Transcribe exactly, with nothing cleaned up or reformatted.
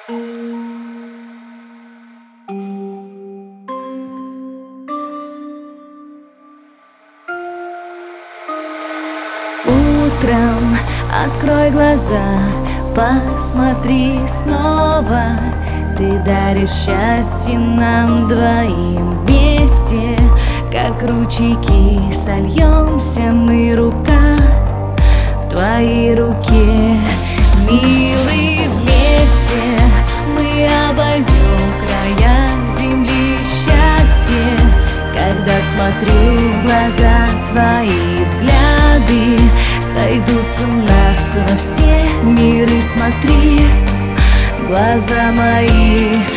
Утром открой глаза, посмотри снова. Ты даришь счастье нам двоим вместе, как ручейки сольемся мы, рука в твоей руке. Милый, вместе мы обойдем края земли счастья. Когда смотрю в глаза твои, взгляды сойдутся у нас во все миры. Смотри, глаза мои,